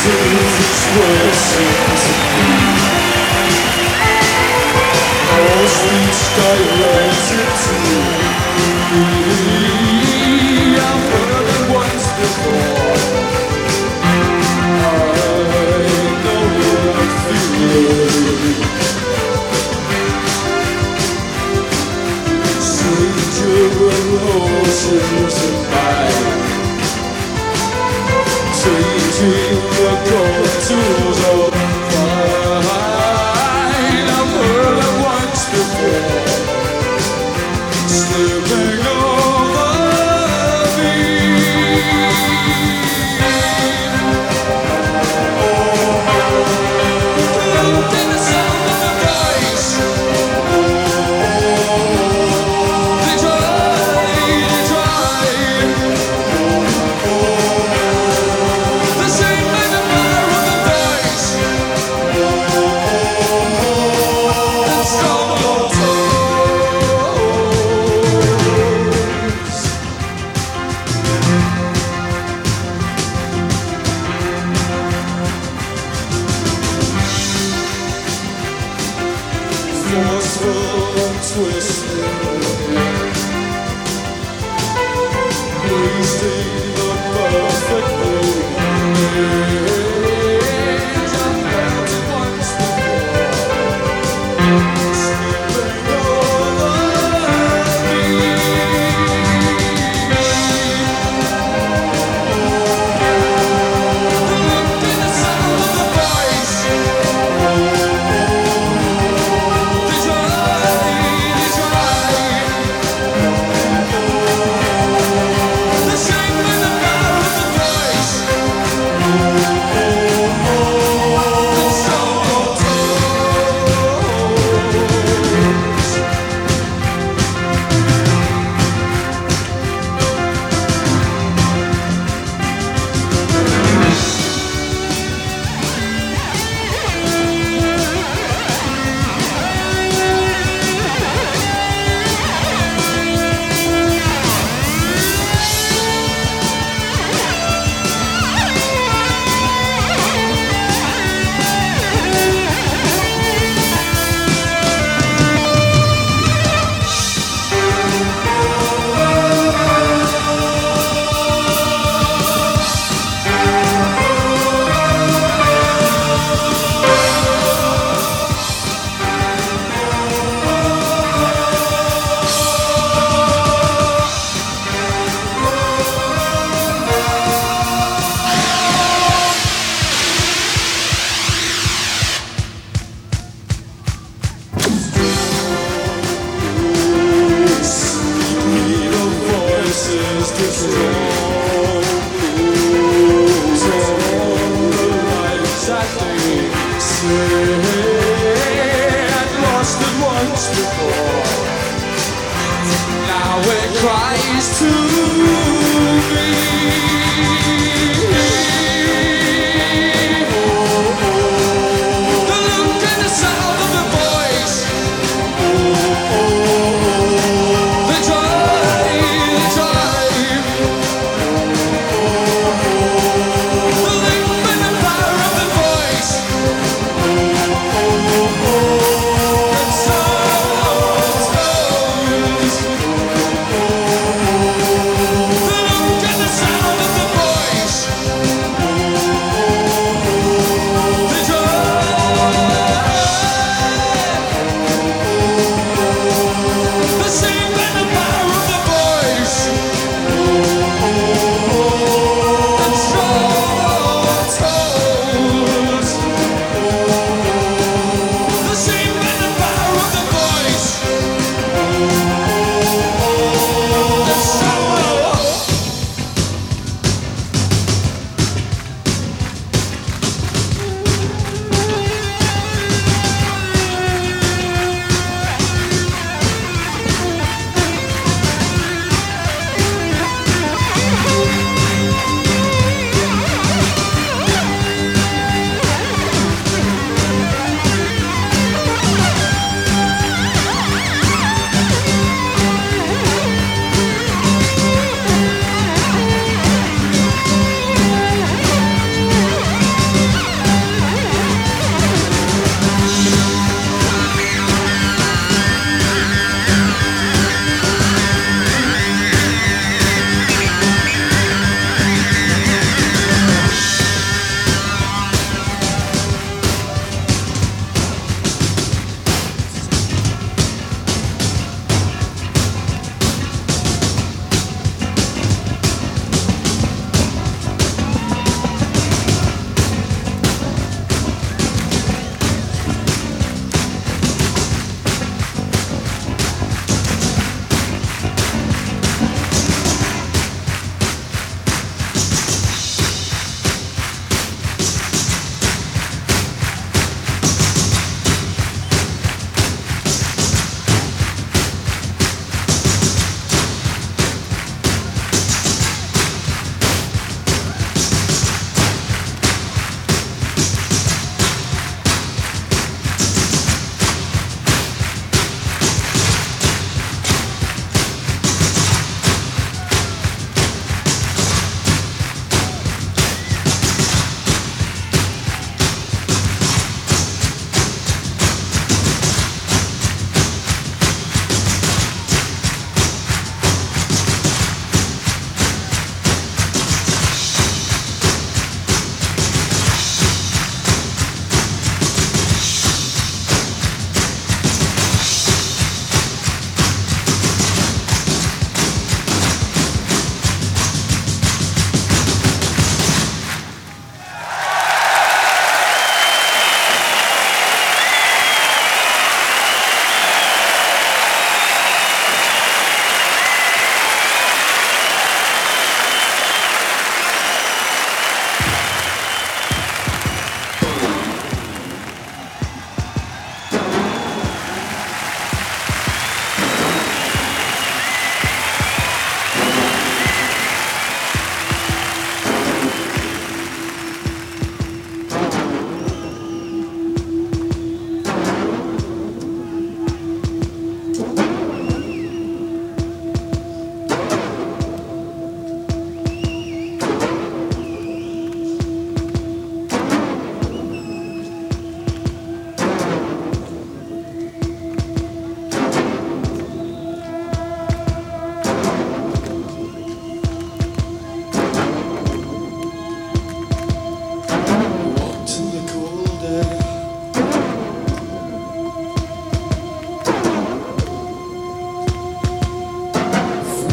sound of the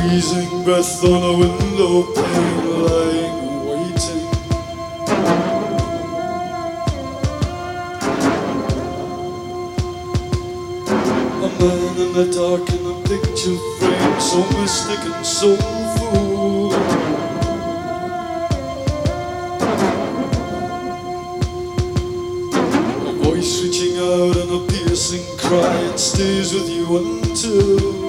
freezing breath on a window pane, lying waiting. A man in the dark in a picture frame, so mystic and soulful. A voice reaching out and a piercing cry, it stays with you until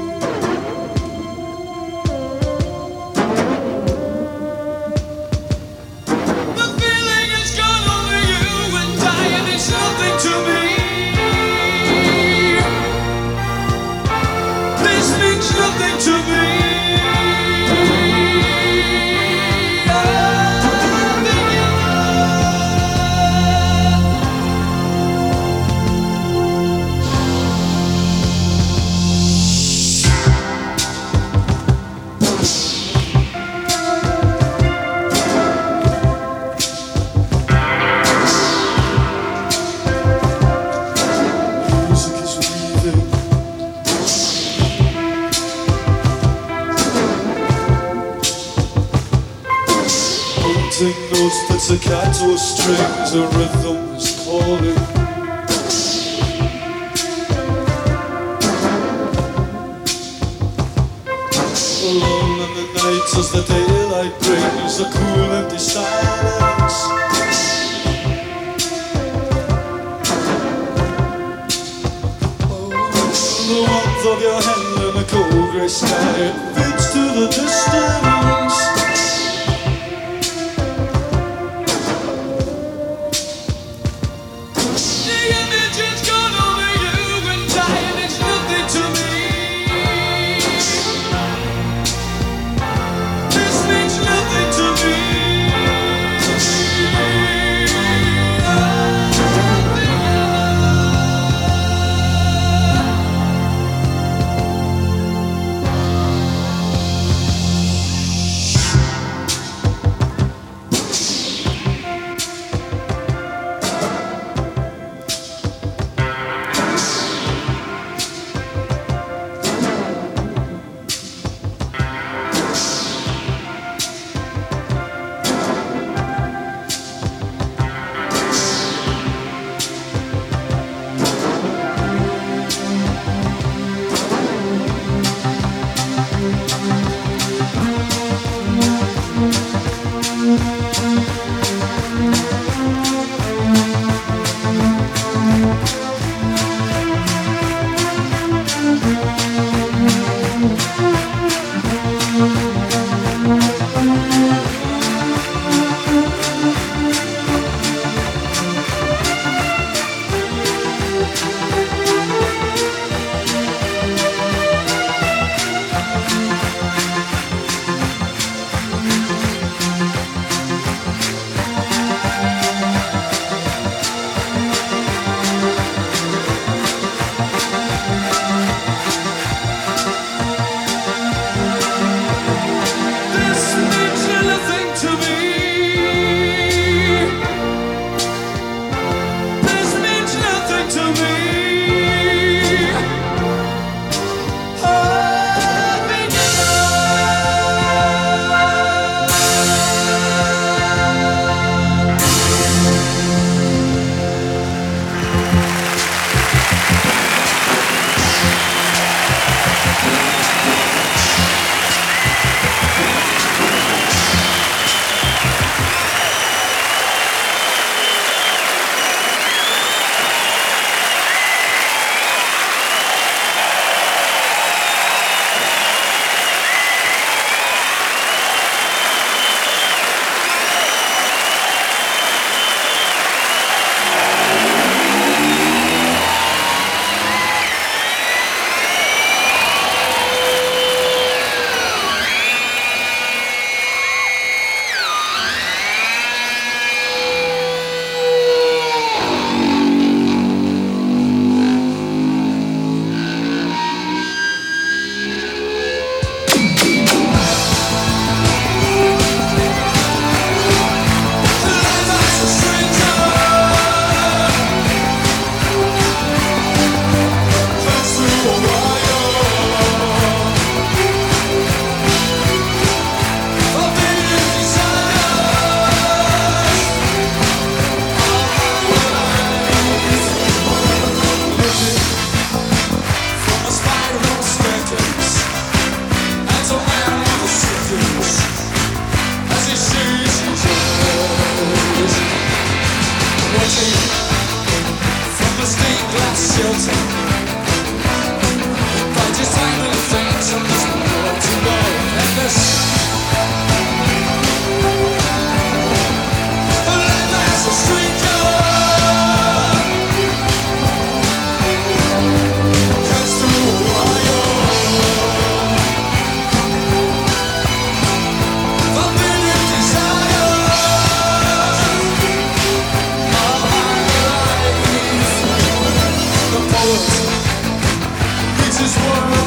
those pizzicato strings, a rhythm is calling. Alone in the night as the daylight brings a cool empty silence. Oh, the warmth of your hand in a cold grey sky fades to the distance.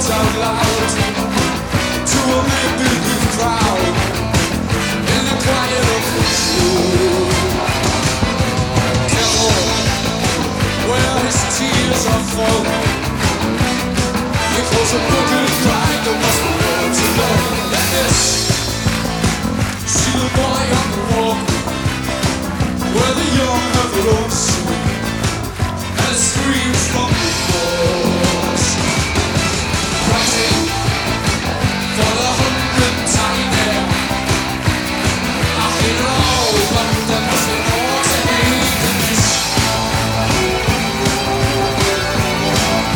words out loud to a make-believe crowd in the quiet of the room. Careful where his tears are falling. He calls a book and cried, there must be more to learn. Let this see the boy on the walk where the young have their own swing and screams from the walls. Writing for the 100th time there. I hate it all, but there must be more to hate than this.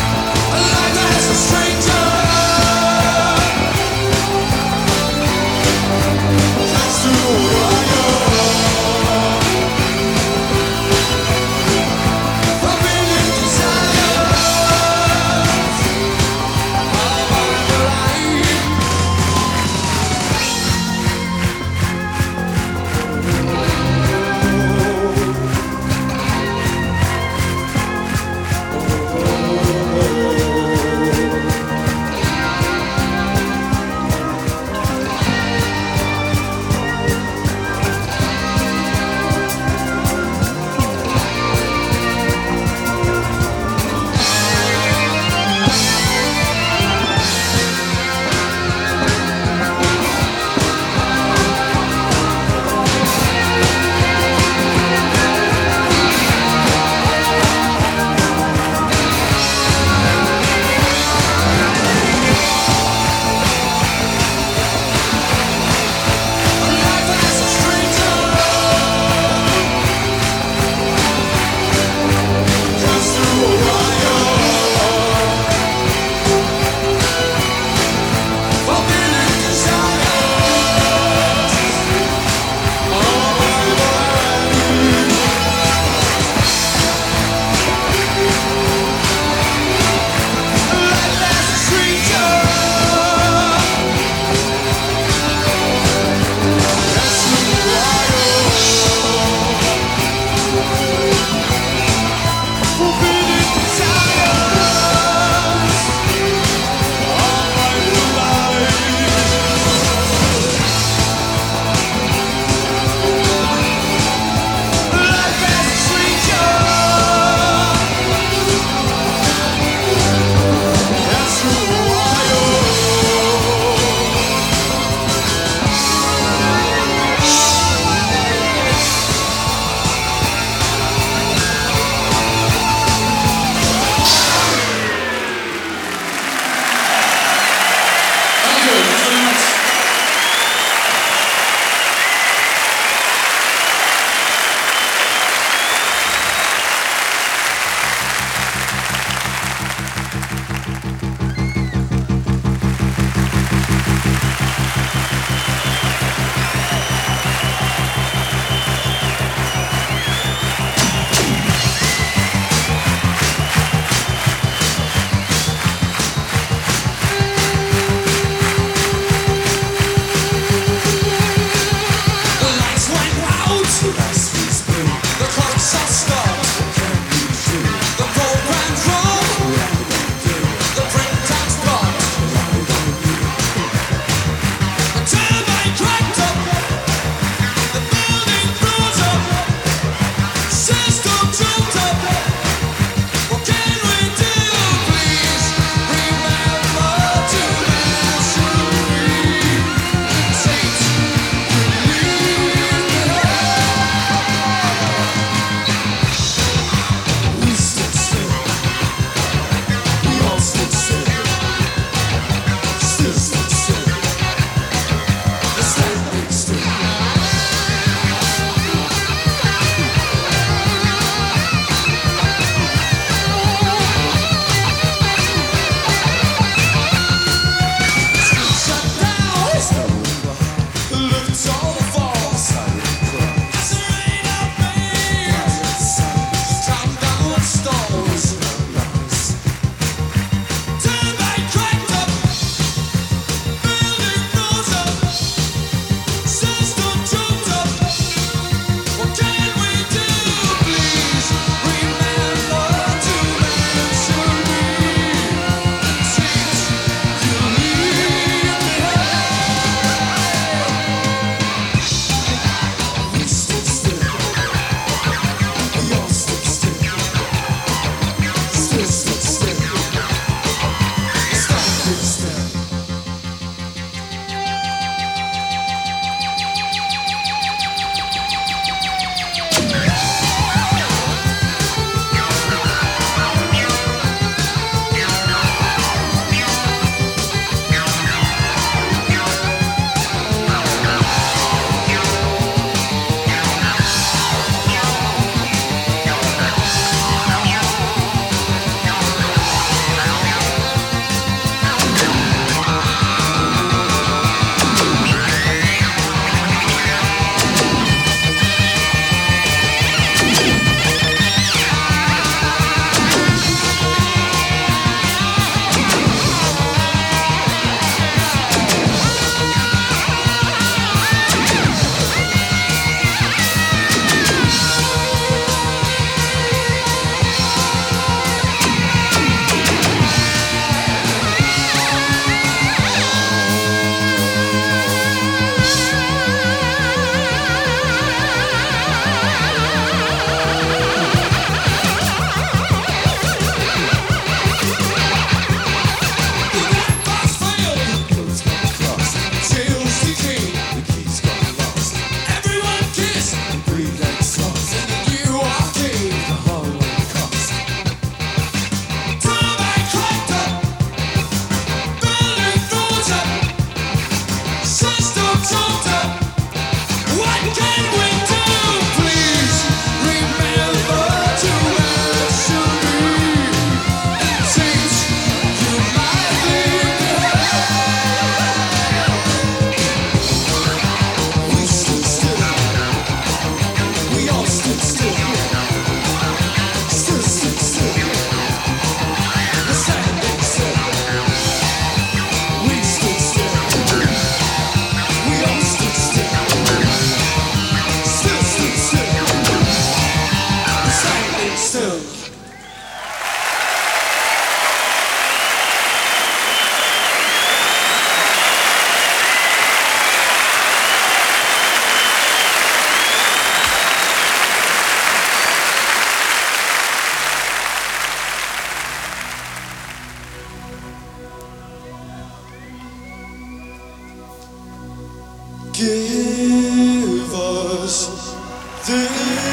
Give us this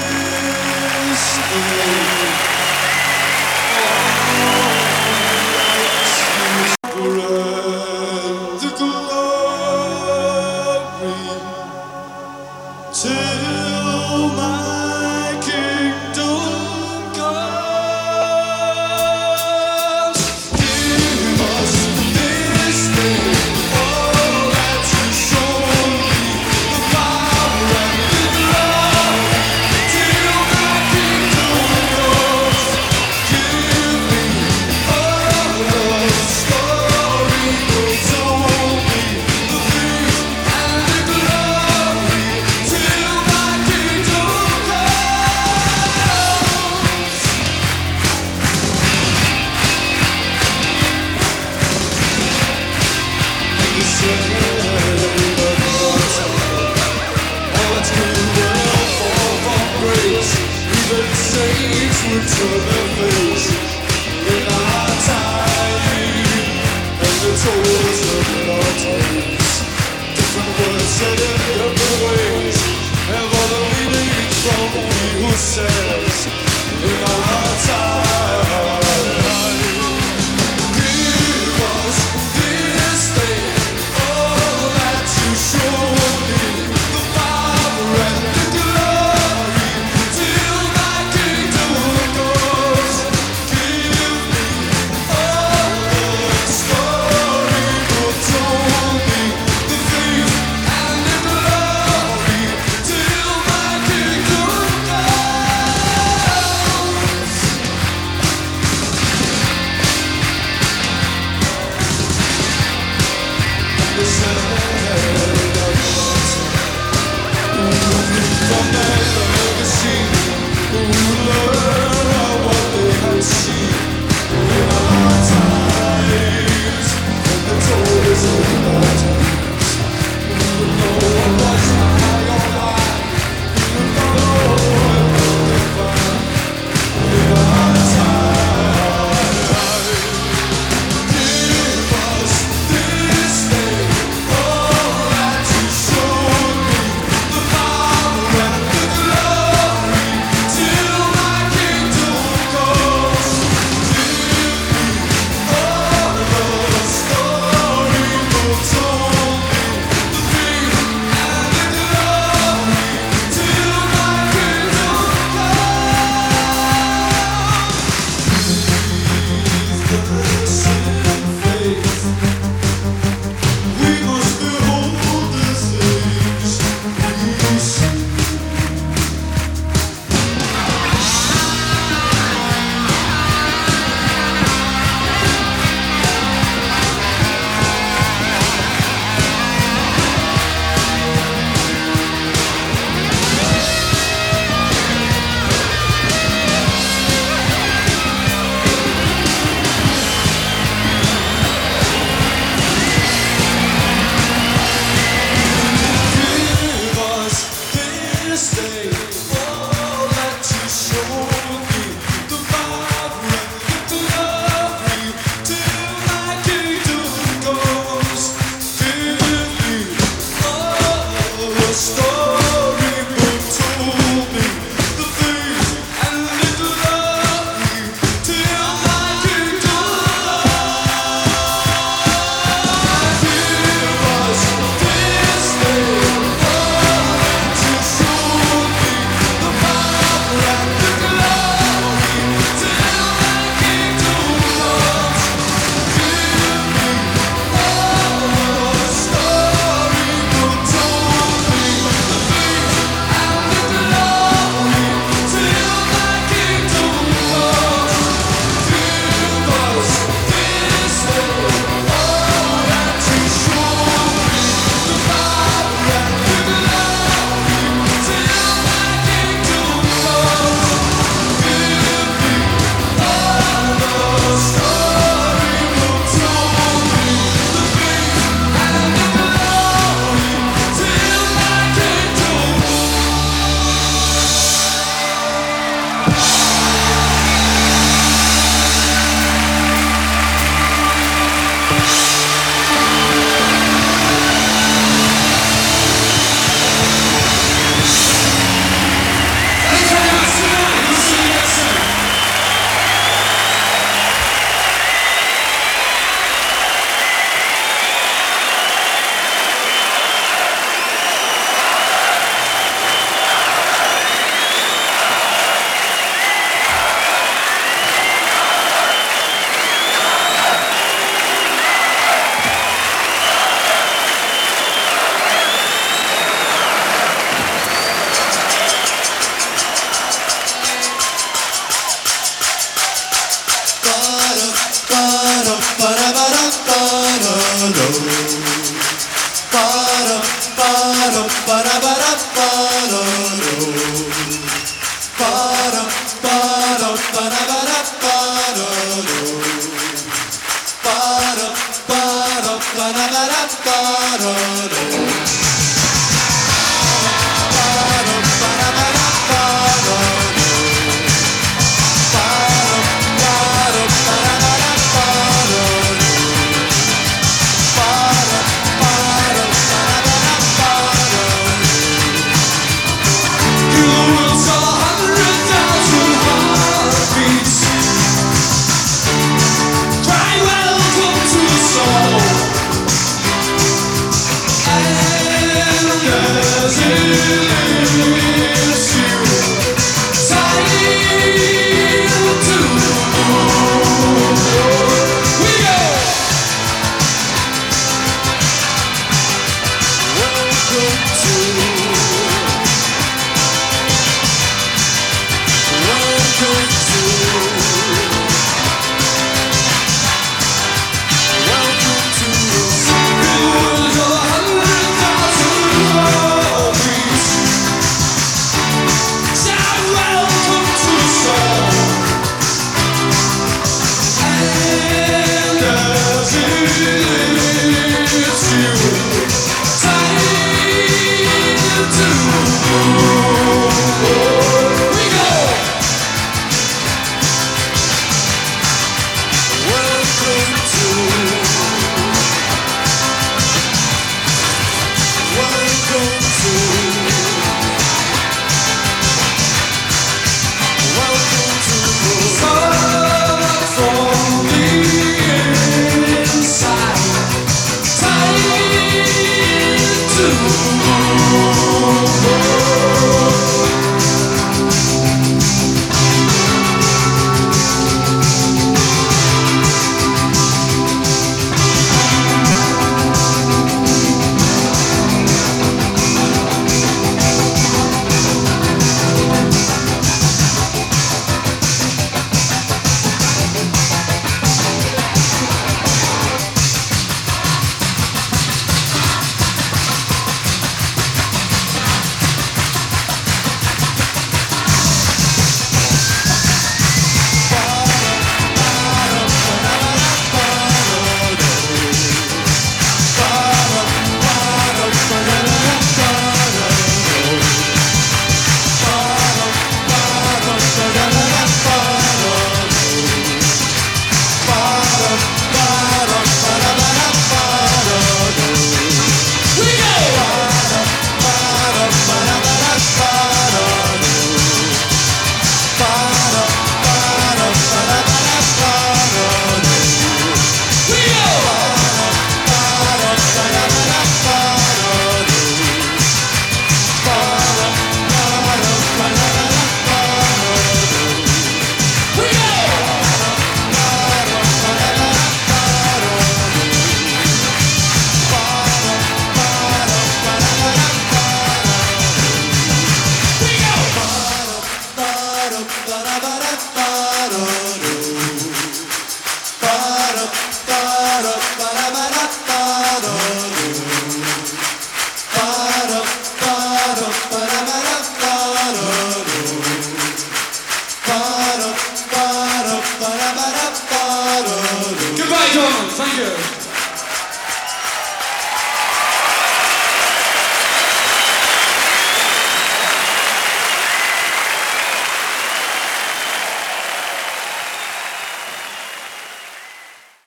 day. Spread the glory till my kingdom comes. Give us this day all that you show me, the power and the glory till my kingdom comes. Give me all the story goes on me, the peace and the glory till my kingdom comes. The shade of all that's good and fall from grace, even saints would turn their face in our time, and the toils of our days. Different words said in different ways, and for the leadings from he who says in our time. Give us this day all that you show me, the power and the glory till my kingdom comes. Give me all the story goes on me, the faith and the glory till my kingdom comes. The sound of from that legacy, who learn what they had seen in our times, and the toys of our times. Who would know what was high on high? Who would know what was divine in our time? Give us this day all that you showed me, the power and the glory till my kingdom comes. As it is.